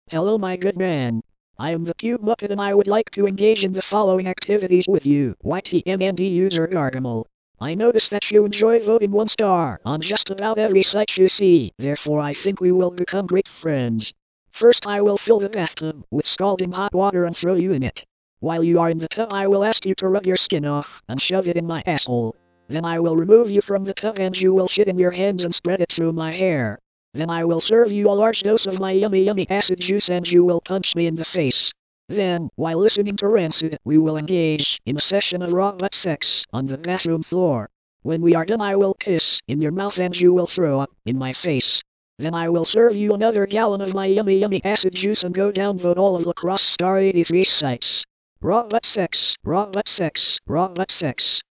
Hello, my good man. I am the Cube Muppet and I would like to engage in the following activities with you. YTMND user Gargamel. I notice that you enjoy voting 1 star on just about every site you see, therefore I think we will become great friends. First I will fill the bathtub with scalding hot water and throw you in it. While you are in the tub I will ask you to rub your skin off and shove it in my asshole. Then I will remove you from the tub and you will shit in your hands and spread it through my hair. Then I will serve you a large dose of my yummy acid juice and you will punch me in the face. Then, while listening to Rancid, we will engage in a session of raw butt sex on the bathroom floor. When we are done I will piss in your mouth and you will throw up in my face. Then I will serve you another gallon of my yummy acid juice and go downvote all of Lacrosse Star 83 sites. Raw butt sex, raw butt sex, raw butt sex.